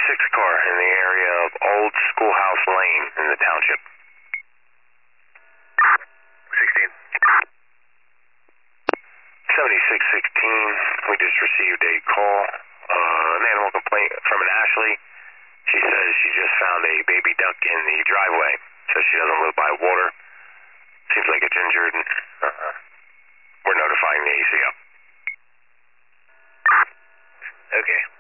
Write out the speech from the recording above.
car in the area of Old Schoolhouse Lane in the township. 16. 7616, we just received a call, an animal complaint from an Ashley. She says she just found a baby duck in the driveway, so she doesn't live by water. Seems like it's injured, and we're notifying the ACO. Okay.